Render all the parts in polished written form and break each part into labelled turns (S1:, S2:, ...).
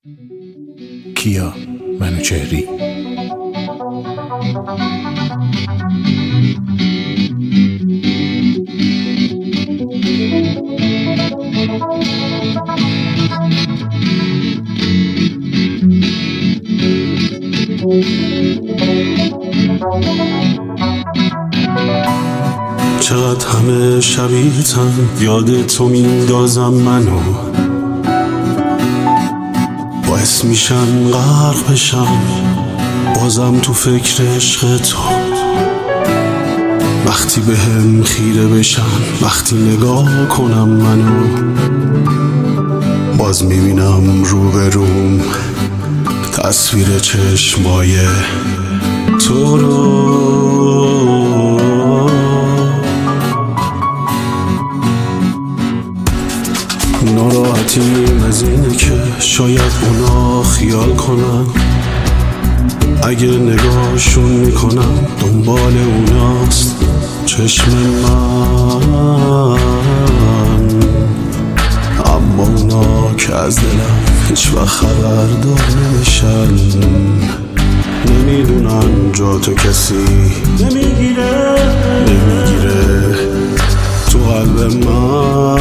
S1: کیا منوچهری.
S2: چقدر همه شبیه‌تن، یاد تو میندازم منو، باعث میشن غرق بشم بازم تو فکر عشق تو. وقتی بهم خیره بشن، وقتی نگاه کنم منو، باز میبینم روبروم تصویر چشمای تو رو. ناراحتیم از اینه که شاید اونا خیال کنن، اگه نگاهشون میکنم دنبال اوناست چشم من، اما اونا که از دلم هیچ وقت خبردار نمیشن، نمیدونن جا تو کسی نمیگیره تو قلب من،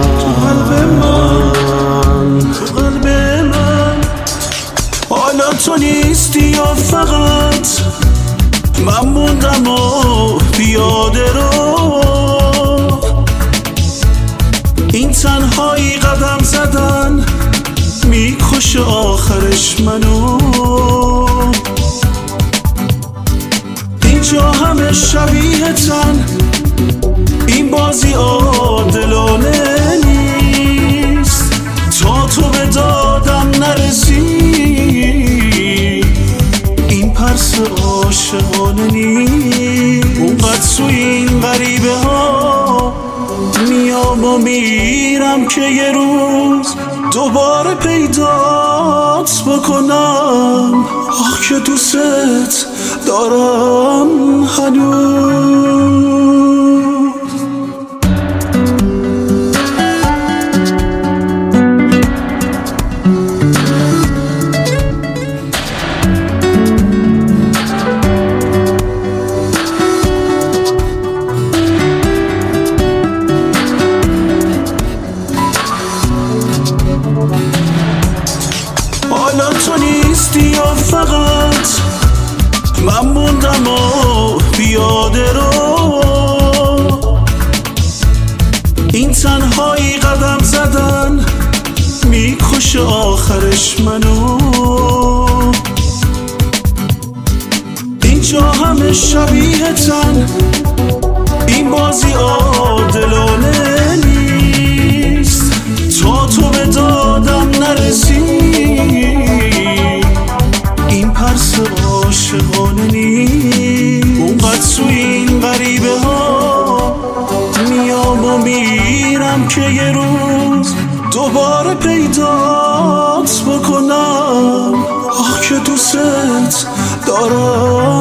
S2: تو قلب من. حالا تو نیستی یا فقط من موندم و پیاده رو، این تنهایی قدم زدن میکشه آخرش منو. اینجا همه شبیه‌تن، این بازی عادلانه نیست، تا تو به دادم نرسی این پرس عاشقانه نیست. اونقدر تو این غریبه ها میام و میرم که یه روز دوباره پیدات بکنم. آخ که دوست دارم هنوز. حالا تو نیستی یا فقط من موندم و پیاده رو، این تنهایی قدم زدن میکشه آخرش منو. اینجا همه شبیه‌تن، این بازی عادلانه نیست، تا تو به دادم نرسی این پرس عاشقانه نیست. اونقدر تو این غریبه ها میام و میرم که یه روز دوباره پیدات بکنم. آخ که دوست دارم